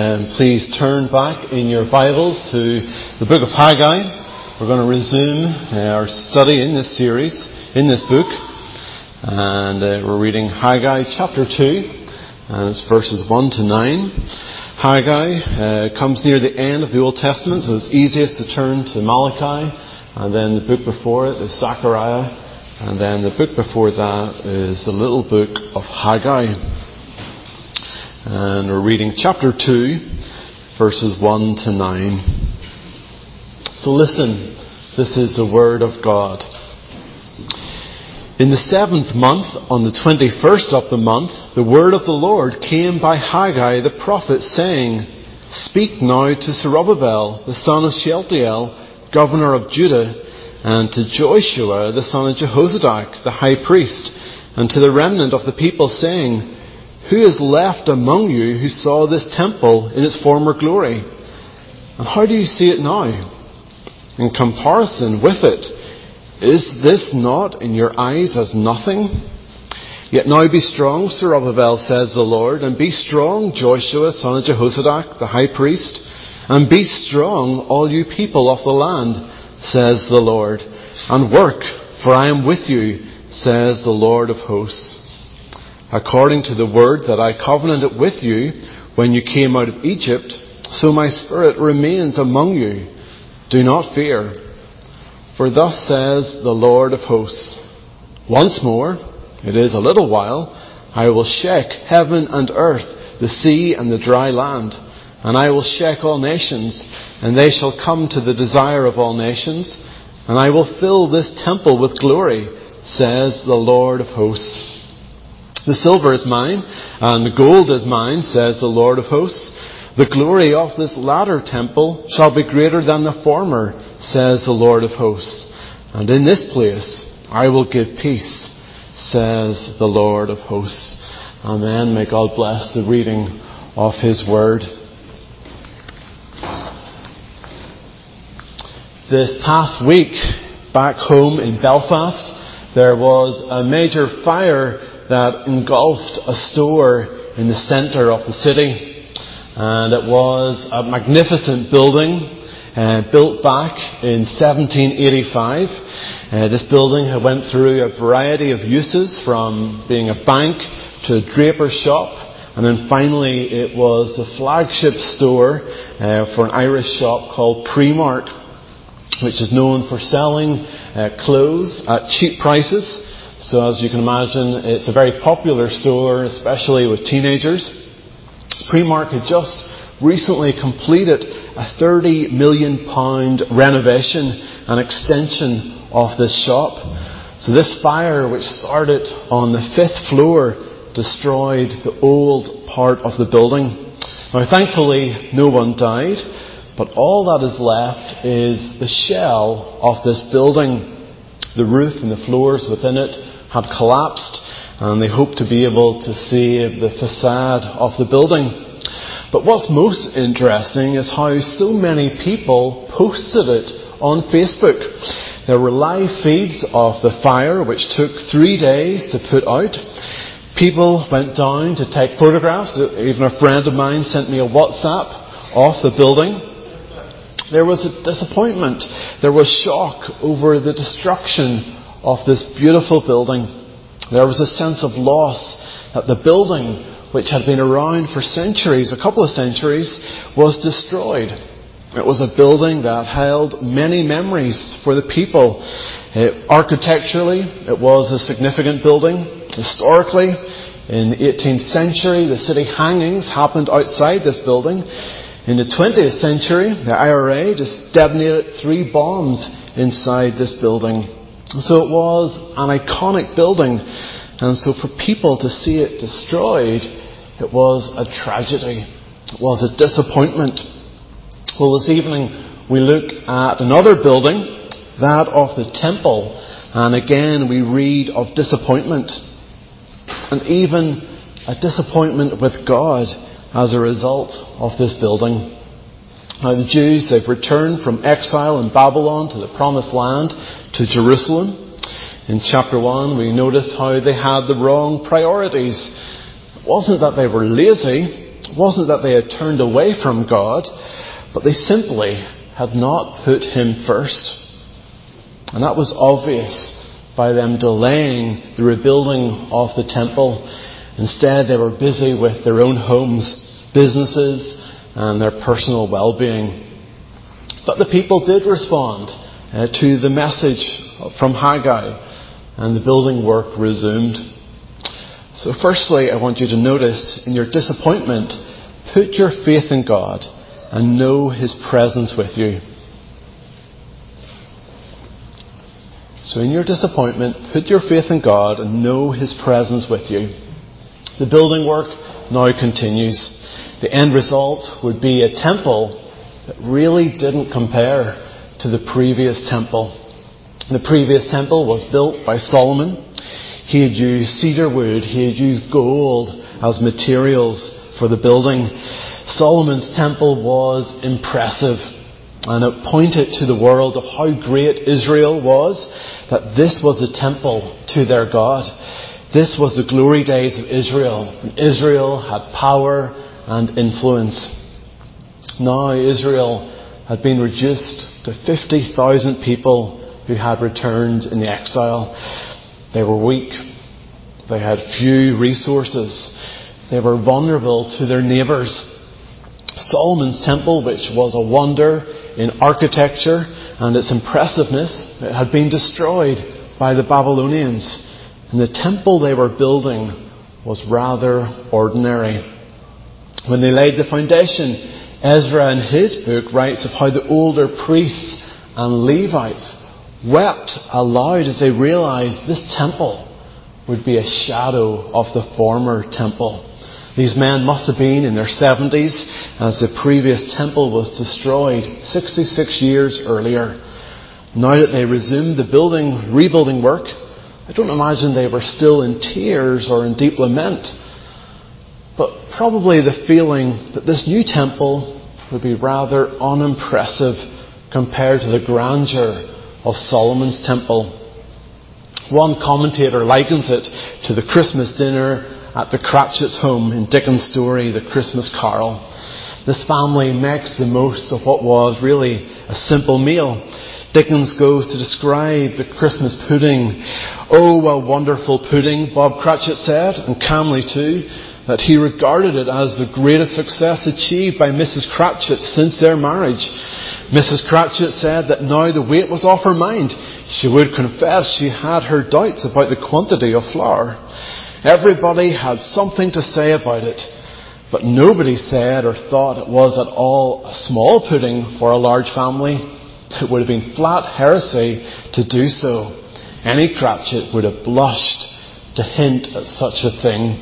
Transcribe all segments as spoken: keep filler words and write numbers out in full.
Um, please turn back in your Bibles to the book of Haggai. We're going to resume uh, our study in this series, in this book. And uh, we're reading Haggai chapter two, and it's verses one to nine. Haggai uh, comes near the end of the Old Testament, so it's easiest to turn to Malachi, and then the book before it is Zechariah, and then the book before that is the little book of Haggai. And we're reading chapter two, verses one to nine. So listen, this is the word of God. In the seventh month, on the twenty-first of the month, the word of the Lord came by Haggai the prophet, saying, Speak now to Zerubbabel, the son of Shealtiel, governor of Judah, and to Joshua, the son of Jehozadak, the high priest, and to the remnant of the people, saying, Who is left among you who saw this temple in its former glory? And how do you see it now? In comparison with it, is this not in your eyes as nothing? Yet now be strong, Zerubbabel, says the Lord, and be strong, Joshua, son of Jehozadak, the high priest, and be strong, all you people of the land, says the Lord, and work, for I am with you, says the Lord of hosts. According to the word that I covenanted with you when you came out of Egypt, so my spirit remains among you. Do not fear. For thus says the Lord of hosts, Once more, it is a little while, I will shake heaven and earth, the sea and the dry land, and I will shake all nations, and they shall come to the desire of all nations, and I will fill this temple with glory, says the Lord of hosts. The silver is mine, and the gold is mine, says the Lord of hosts. The glory of this latter temple shall be greater than the former, says the Lord of hosts. And in this place I will give peace, says the Lord of hosts. Amen. May God bless the reading of His word. This past week, back home in Belfast, there was a major fire that engulfed a store in the centre of the city. And it was a magnificent building uh, built back in seventeen eighty-five. Uh, this building had went through a variety of uses, from being a bank to a draper's shop, and then finally it was the flagship store uh, for an Irish shop called Primark, which is known for selling uh, clothes at cheap prices. So as you can imagine, it's a very popular store, especially with teenagers. Primark had just recently completed a thirty million pounds renovation and extension of this shop. So this fire, which started on the fifth floor, destroyed the old part of the building. Now thankfully no one died, but all that is left is the shell of this building. The roof and the floors within it had collapsed, and they hoped to be able to save the facade of the building. But what's most interesting is how so many people posted it on Facebook. There were live feeds of the fire, which took three days to put out. People went down to take photographs. Even a friend of mine sent me a WhatsApp of the building. There was a disappointment. There was shock over the destruction of this beautiful building. There was a sense of loss that the building, which had been around for centuries, a couple of centuries, was destroyed. It was a building that held many memories for the people. It, architecturally, it was a significant building. Historically, in the eighteenth century, the city hangings happened outside this building. In the twentieth century, the I R A just detonated three bombs inside this building. So it was an iconic building, and so for people to see it destroyed, it was a tragedy. It was a disappointment. Well, this evening we look at another building, that of the temple, and again we read of disappointment, and even a disappointment with God as a result of this building. Now the Jews, they've returned from exile in Babylon to the Promised Land, to Jerusalem. In chapter one, we notice how they had the wrong priorities. It wasn't that they were lazy It wasn't that they had turned away from God, but they simply had not put Him first. And that was obvious by them delaying the rebuilding of the temple. Instead, they were busy with their own homes, businesses, and their personal well-being. But the people did respond uh, to the message from Haggai, and the building work resumed. So firstly, I want you to notice, in your disappointment, put your faith in God and know His presence with you. So in your disappointment, put your faith in God and know His presence with you. The building work now continues. The end result would be a temple that really didn't compare to the previous temple. The previous temple was built by Solomon. He had used cedar wood, he had used gold as materials for the building. Solomon's temple was impressive, and it pointed to the world of how great Israel was, that this was a temple to their God. This was the glory days of Israel, when Israel had power and influence. Now Israel had been reduced to fifty thousand people who had returned in the exile. They were weak. They had few resources. They were vulnerable to their neighbours. Solomon's temple, which was a wonder in architecture and its impressiveness, it had been destroyed by the Babylonians. And the temple they were building was rather ordinary. When they laid the foundation, Ezra in his book writes of how the older priests and Levites wept aloud as they realized this temple would be a shadow of the former temple. These men must have been in their seventies as the previous temple was destroyed sixty-six years earlier. Now that they resumed the building, rebuilding work, I don't imagine they were still in tears or in deep lament. But probably the feeling that this new temple would be rather unimpressive compared to the grandeur of Solomon's temple. One commentator likens it to the Christmas dinner at the Cratchit's home in Dickens' story, The Christmas Carol. This family makes the most of what was really a simple meal. Dickens goes to describe the Christmas pudding. "Oh, a wonderful pudding," Bob Cratchit said, and calmly too, that he regarded it as the greatest success achieved by Missus Cratchit since their marriage. Missus Cratchit said that now the weight was off her mind. She would confess she had her doubts about the quantity of flour. Everybody had something to say about it, but nobody said or thought it was at all a small pudding for a large family. It would have been flat heresy to do so. Any Cratchit would have blushed to hint at such a thing.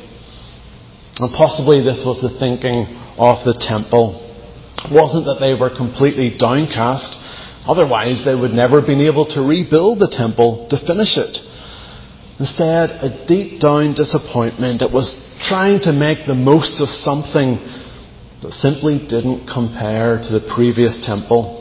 And possibly this was the thinking of the temple. It wasn't that they were completely downcast. Otherwise, they would never have been able to rebuild the temple to finish it. Instead, a deep down disappointment. It was trying to make the most of something that simply didn't compare to the previous temple.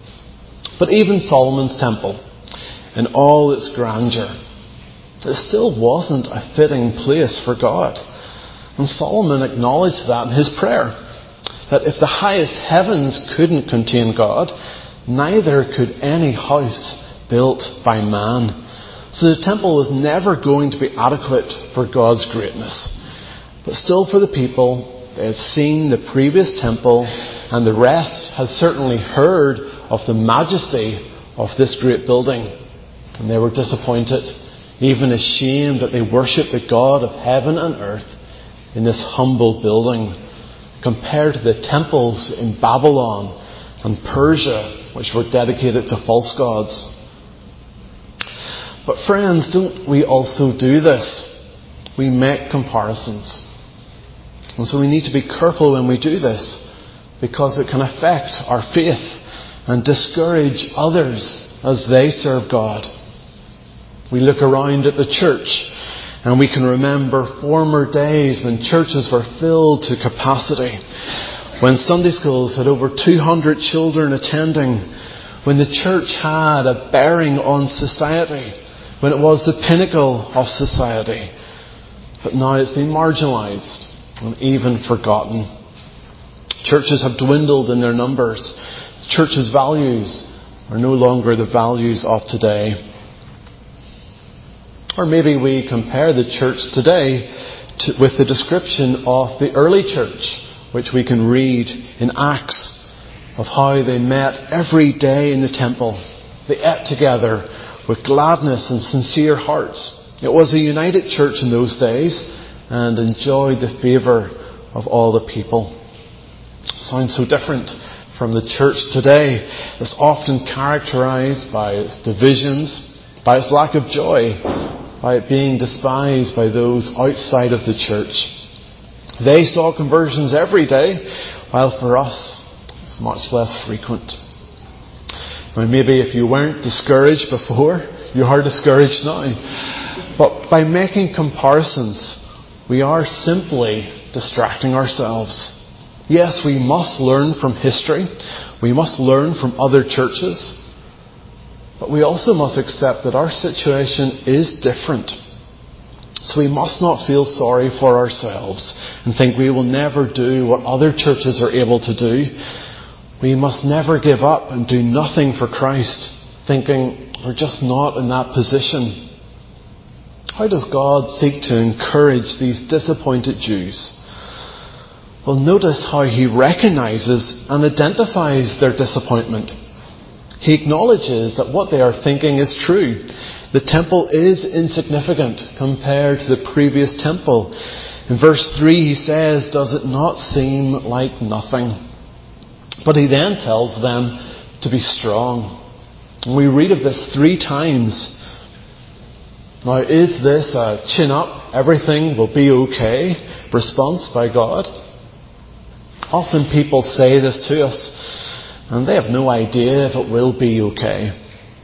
But even Solomon's temple, in all its grandeur, it still wasn't a fitting place for God. And Solomon acknowledged that in his prayer, that if the highest heavens couldn't contain God, neither could any house built by man. So the temple was never going to be adequate for God's greatness. But still, for the people, they had seen the previous temple, and the rest had certainly heard of the majesty of this great building. And they were disappointed, even ashamed that they worshipped the God of heaven and earth in this humble building, compared to the temples in Babylon and Persia, which were dedicated to false gods. But friends, don't we also do this? We make comparisons. And so we need to be careful when we do this, because it can affect our faith and discourage others as they serve God. We look around at the church and we can remember former days when churches were filled to capacity, when Sunday schools had over two hundred children attending, when the church had a bearing on society, when it was the pinnacle of society. But now it's been marginalised and even forgotten. Churches have dwindled in their numbers. Churches' values are no longer the values of today. Or maybe we compare the church today to, with the description of the early church, which we can read in Acts, of how they met every day in the temple. They ate together with gladness and sincere hearts. It was a united church in those days and enjoyed the favour of all the people. Sounds so different from the church today, that's often characterised by its divisions, by its lack of joy, by it being despised by those outside of the church. They saw conversions every day, while for us it's much less frequent. Now maybe if you weren't discouraged before, you are discouraged now. But by making comparisons, we are simply distracting ourselves. Yes, we must learn from history. We must learn from other churches. But we also must accept that our situation is different. So we must not feel sorry for ourselves and think we will never do what other churches are able to do. We must never give up and do nothing for Christ, thinking we're just not in that position. How does God seek to encourage these disappointed Jews? Well, notice how He recognises and identifies their disappointment. He acknowledges that what they are thinking is true. The temple is insignificant compared to the previous temple. In verse three he says, "Does it not seem like nothing?" But he then tells them to be strong. And we read of this three times. Now, is this a chin up, everything will be okay response by God? Often people say this to us, and they have no idea if it will be okay.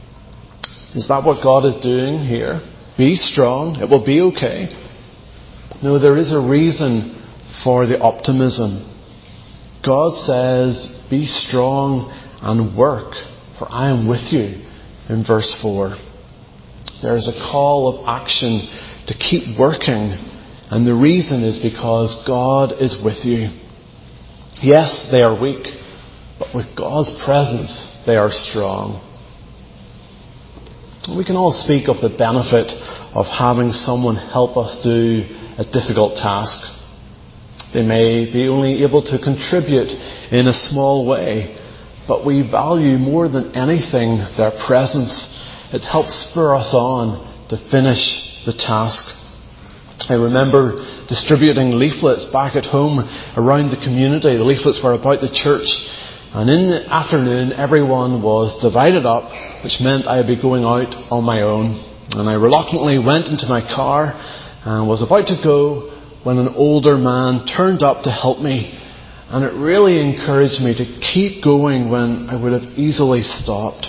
Is that what God is doing here? Be strong, it will be okay. No, there is a reason for the optimism. God says, be strong and work, for I am with you, in verse four. There is a call of action to keep working, and the reason is because God is with you. Yes, they are weak, but with God's presence, they are strong. We can all speak of the benefit of having someone help us do a difficult task. They may be only able to contribute in a small way, but we value more than anything their presence. It helps spur us on to finish the task. I remember distributing leaflets back at home around the community. The leaflets were about the church. And in the afternoon, everyone was divided up, which meant I would be going out on my own. And I reluctantly went into my car and was about to go when an older man turned up to help me. And it really encouraged me to keep going when I would have easily stopped.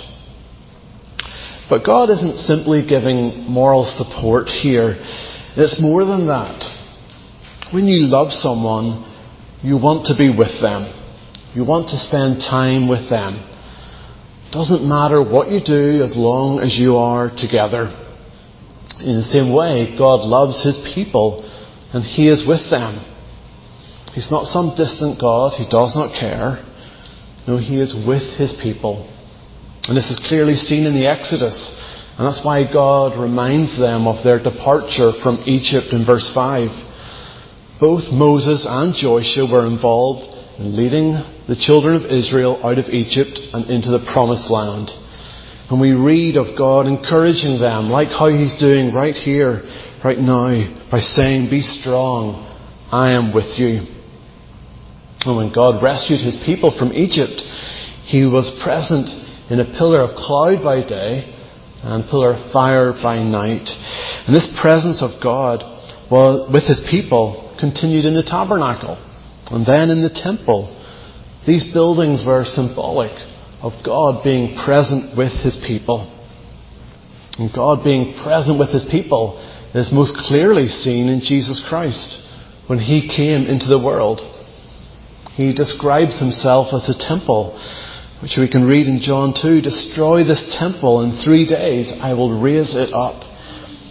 But God isn't simply giving moral support here. It's more than that. When you love someone, you want to be with them. You want to spend time with them. It doesn't matter what you do as long as you are together. In the same way, God loves His people and He is with them. He's not some distant God who does not care. No, He is with His people. And this is clearly seen in the Exodus. And that's why God reminds them of their departure from Egypt in verse five. Both Moses and Joshua were involved in leading the children of Israel out of Egypt and into the promised land. And we read of God encouraging them, like how He's doing right here, right now, by saying, be strong, I am with you. And when God rescued His people from Egypt, He was present in a pillar of cloud by day and a pillar of fire by night. And this presence of God was, with His people continued in the tabernacle and then in the temple. These buildings were symbolic of God being present with His people. And God being present with His people is most clearly seen in Jesus Christ when He came into the world. He describes Himself as a temple, which we can read in John two, destroy this temple, in three days I will raise it up.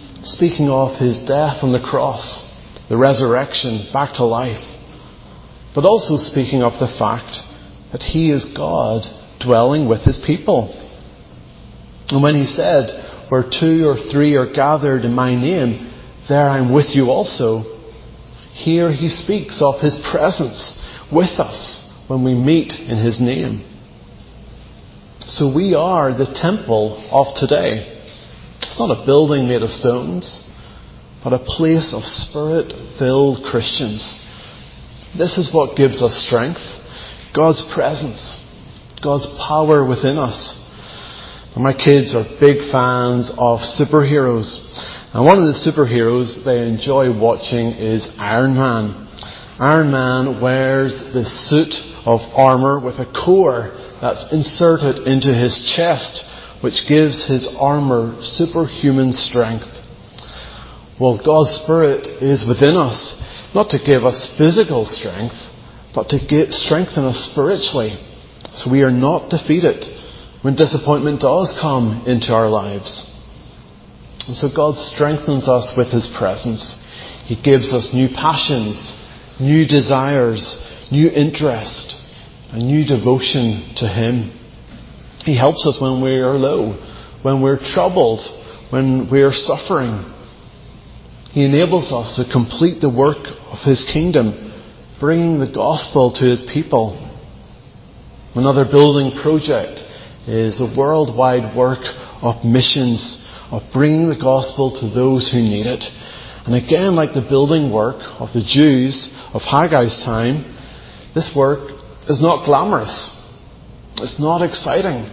Speaking of His death on the cross, the resurrection, back to life. but also speaking of the fact that He is God dwelling with His people. And when He said, where two or three are gathered in my name, there I am with you also. Here He speaks of His presence with us when we meet in His name. So we are the temple of today. It's not a building made of stones, but a place of Spirit-filled Christians. This is what gives us strength. God's presence. God's power within us. And my kids are big fans of superheroes. And one of the superheroes they enjoy watching is Iron Man. Iron Man wears this suit of armour with a core that's inserted into his chest, which gives his armour superhuman strength. Well, God's Spirit is within us, not to give us physical strength, but to get, strengthen us spiritually, so we are not defeated when disappointment does come into our lives. And so God strengthens us with His presence. He gives us new passions, new desires, new interest, a new devotion to Him. He helps us when we are low, when we're troubled, when we are suffering. He enables us to complete the work of His kingdom, bringing the gospel to His people. Another building project is a worldwide work of missions, of bringing the gospel to those who need it. And again, like the building work of the Jews of Haggai's time, this work is not glamorous. It's not exciting.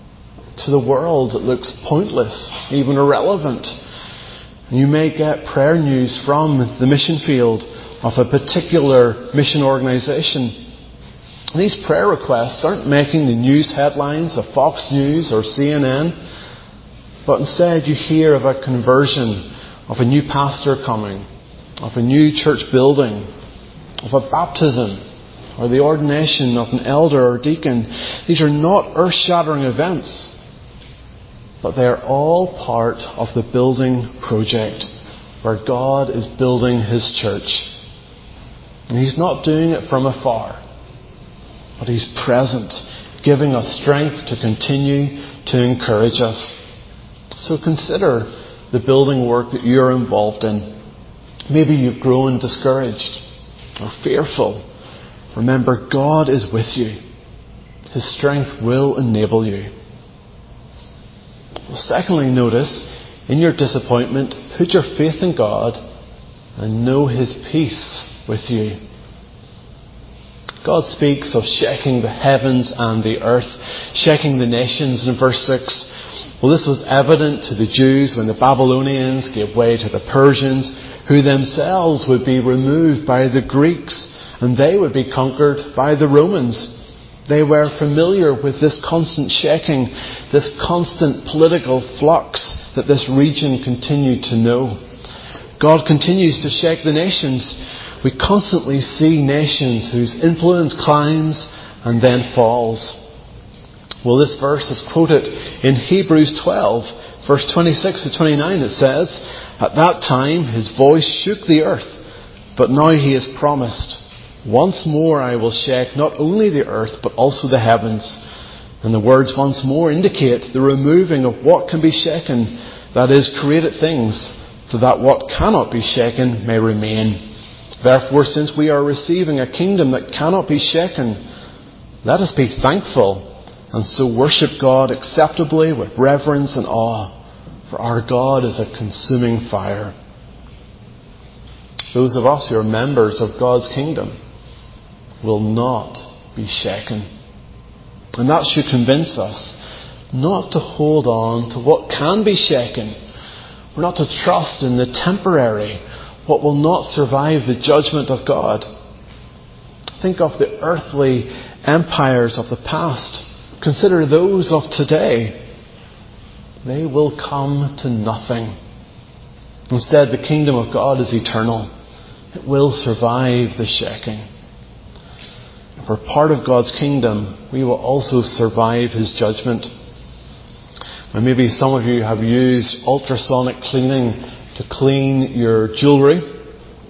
To the world, it looks pointless, even irrelevant. You may get prayer news from the mission field of a particular mission organisation. These prayer requests aren't making the news headlines of Fox News or C N N, but instead you hear of a conversion, of a new pastor coming, of a new church building, of a baptism, or the ordination of an elder or deacon. These are not earth-shattering events, but they are all part of the building project where God is building His church. And He's not doing it from afar, but He's present, giving us strength to continue to encourage us. So consider the building work that you're involved in. Maybe you've grown discouraged or fearful. Remember, God is with you. His strength will enable you. Well, secondly, notice, in your disappointment, put your faith in God and know His peace with you. God speaks of shaking the heavens and the earth, shaking the nations in verse six. Well, this was evident to the Jews when the Babylonians gave way to the Persians, who themselves would be removed by the Greeks, and they would be conquered by the Romans. They were familiar with this constant shaking, this constant political flux that this region continued to know. God continues to shake the nations. We constantly see nations whose influence climbs and then falls. Well, this verse is quoted in Hebrews twelve, verse twenty-six to twenty-nine. It says, "At that time His voice shook the earth, but now He has promised, once more I will shake not only the earth, but also the heavens." And the words once more indicate the removing of what can be shaken, that is, created things, so that what cannot be shaken may remain. Therefore, since we are receiving a kingdom that cannot be shaken, let us be thankful and so worship God acceptably with reverence and awe, for our God is a consuming fire. Those of us who are members of God's kingdom will not be shaken. And that should convince us not to hold on to what can be shaken. We're not to trust in the temporary, what will not survive the judgment of God. Think of the earthly empires of the past. Consider those of today. They will come to nothing. Instead, the kingdom of God is eternal. It will survive the shaking. If we're part of God's kingdom, we will also survive His judgment. And maybe some of you have used ultrasonic cleaning to clean your jewellery.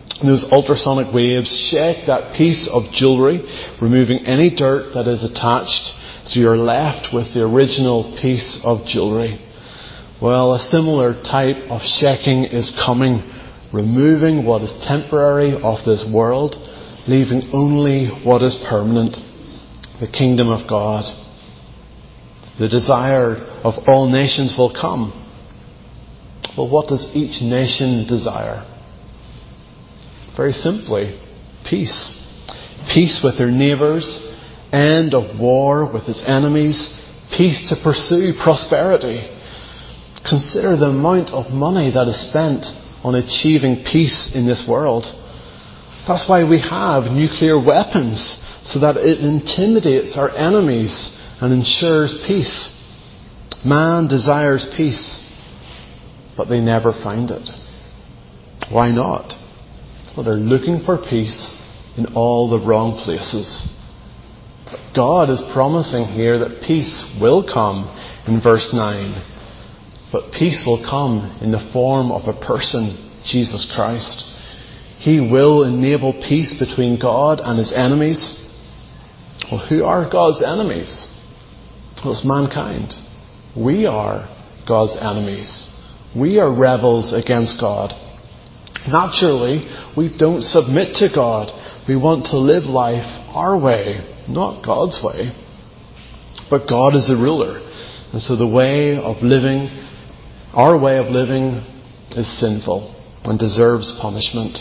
And those ultrasonic waves shake that piece of jewellery, removing any dirt that is attached, so you're left with the original piece of jewellery. Well, a similar type of shaking is coming, removing what is temporary of this world, leaving only what is permanent, the kingdom of God. The desire of all nations will come. Well, what does each nation desire? Very simply, peace. Peace with their neighbours, end of war with its enemies, peace to pursue prosperity. Consider the amount of money that is spent on achieving peace in this world. That's why we have nuclear weapons, so that it intimidates our enemies and ensures peace. Man desires peace, but they never find it. Why not? Well, they're looking for peace in all the wrong places. But God is promising here that peace will come in verse nine. But peace will come in the form of a person, Jesus Christ. He will enable peace between God and His enemies. Well, who are God's enemies? Well, it's mankind. We are God's enemies. We are rebels against God. Naturally, we don't submit to God. We want to live life our way, not God's way. But God is the ruler. And so the way of living, our way of living, is sinful and deserves punishment.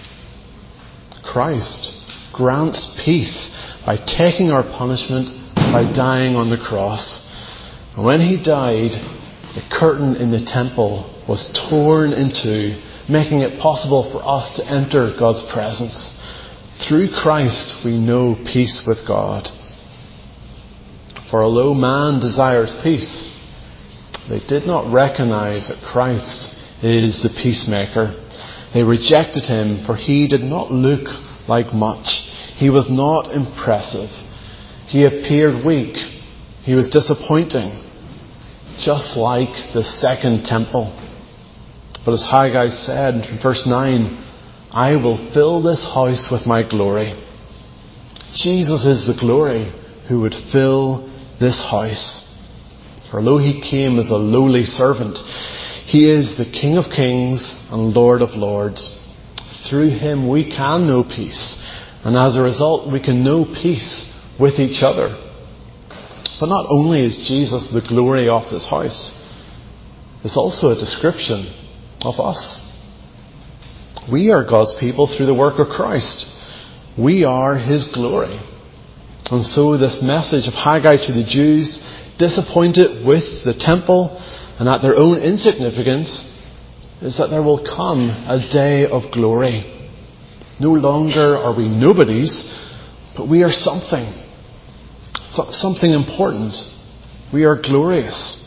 Christ grants peace by taking our punishment, by dying on the cross. And when He died, the curtain in the temple was torn in two, making it possible for us to enter God's presence. Through Christ we know peace with God. For although man desires peace, they did not recognize that Christ is the peacemaker. They rejected Him, for He did not look like much. He was not impressive. He appeared weak. He was disappointing, just like the second temple. But as Haggai said in verse nine, I will fill this house with my glory. Jesus is the glory who would fill this house. For although He came as a lowly servant, He is the King of kings and Lord of lords. Through Him we can know peace, and as a result we can know peace with each other. But not only is Jesus the glory of this house, it's also a description of us. We are God's people through the work of Christ. We are His glory. And so this message of Haggai to the Jews, disappointed with the temple and at their own insignificance, is that there will come a day of glory. No longer are we nobodies, but we are something. Something important. We are glorious.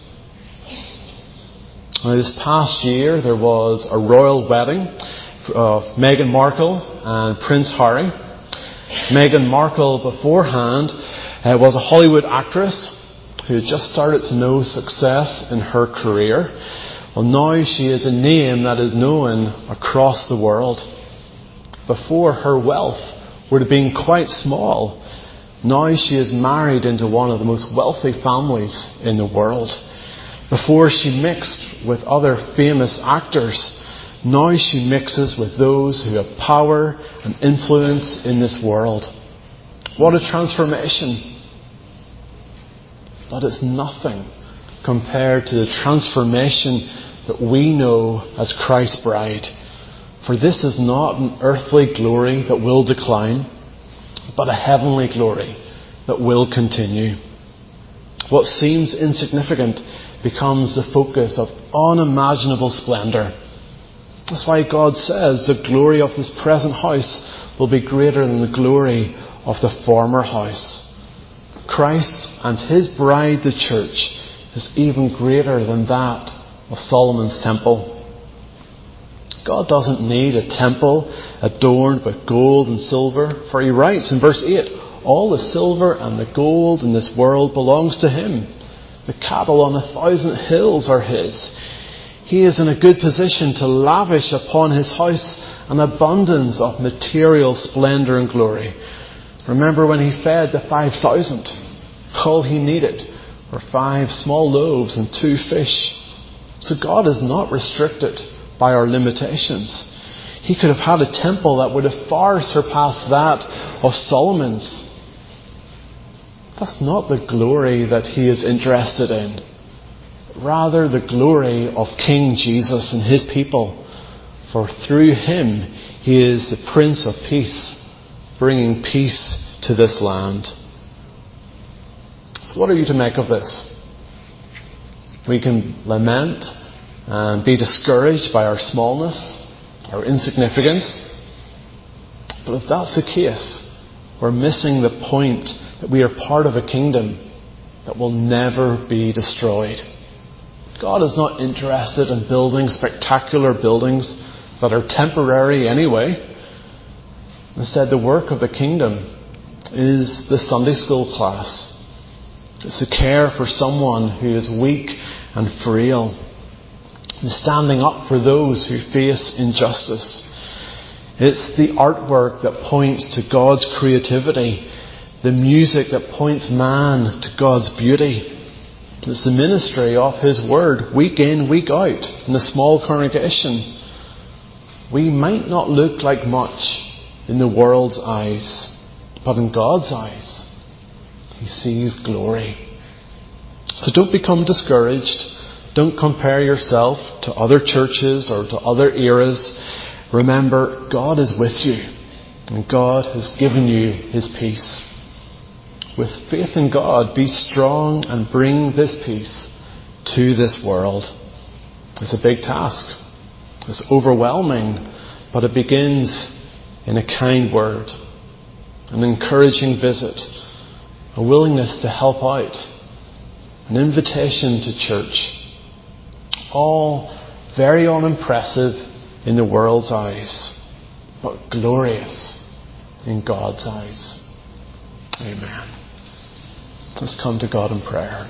Now, this past year there was a royal wedding of Meghan Markle and Prince Harry. Meghan Markle beforehand uh, was a Hollywood actress who had just started to know success in her career. Well, now she is a name that is known across the world. Before, her wealth would have been quite small. Now she is married into one of the most wealthy families in the world. Before, she mixed with other famous actors. Now she mixes with those who have power and influence in this world. What a transformation. But it's nothing compared to the transformation that we know as Christ's bride. For this is not an earthly glory that will decline, but a heavenly glory that will continue. What seems insignificant becomes the focus of unimaginable splendour. That's why God says the glory of this present house will be greater than the glory of the former house. Christ and His bride, the church, is even greater than that of Solomon's temple. God doesn't need a temple adorned with gold and silver, for He writes in verse eight, all the silver and the gold in this world belongs to Him. The cattle on a thousand hills are His. He is in a good position to lavish upon his house an abundance of material splendour and glory. Remember when he fed the five thousand? All he needed were five small loaves and two fish. So God is not restricted by our limitations. He could have had a temple that would have far surpassed that of Solomon's. That's not the glory that he is interested in. Rather, the glory of King Jesus and his people. For through him, he is the Prince of Peace, bringing peace to this land. So what are you to make of this? We can lament and be discouraged by our smallness, our insignificance. But if that's the case, we're missing the point that we are part of a kingdom that will never be destroyed. God is not interested in building spectacular buildings that are temporary anyway. Instead, the work of the kingdom is the Sunday school class. It's the care for someone who is weak and frail. The standing up for those who face injustice. It's the artwork that points to God's creativity. The music that points man to God's beauty. It's the ministry of his word, week in, week out, in the small congregation. We might not look like much in the world's eyes, but in God's eyes, he sees glory. So don't become discouraged. Don't compare yourself to other churches or to other eras. Remember, God is with you, and God has given you his peace. With faith in God, be strong and bring this peace to this world. It's a big task. It's overwhelming, but it begins in a kind word, an encouraging visit, a willingness to help out, an invitation to church. All very unimpressive in the world's eyes, but glorious in God's eyes. Amen. Let's come to God in prayer.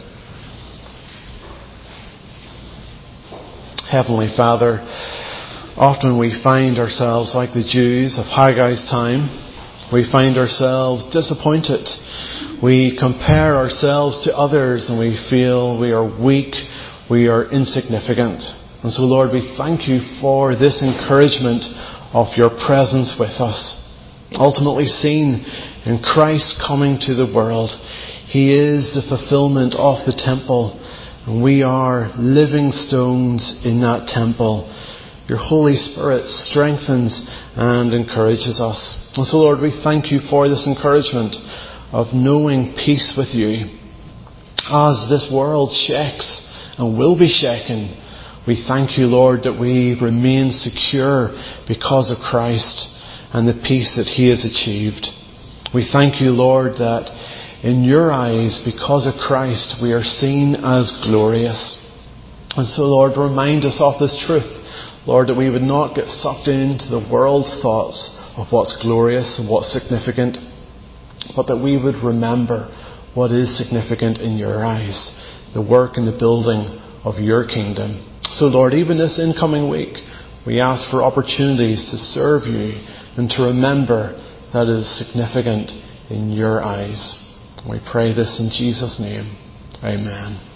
Heavenly Father, often we find ourselves like the Jews of Haggai's time. We find ourselves disappointed. We compare ourselves to others and we feel we are weak, we are insignificant. And so, Lord, we thank you for this encouragement of your presence with us. Ultimately seen in Christ coming to the world. He is the fulfillment of the temple, and we are living stones in that temple. Your Holy Spirit strengthens and encourages us. And so, Lord, we thank you for this encouragement of knowing peace with you. As this world shakes and will be shaken, we thank you, Lord, that we remain secure because of Christ and the peace that he has achieved. We thank you, Lord, that in your eyes, because of Christ, we are seen as glorious. And so, Lord, remind us of this truth, Lord, that we would not get sucked into the world's thoughts of what's glorious and what's significant, but that we would remember what is significant in your eyes, the work and the building of your kingdom. So, Lord, even this incoming week, we ask for opportunities to serve you and to remember that is significant in your eyes. We pray this in Jesus' name. Amen.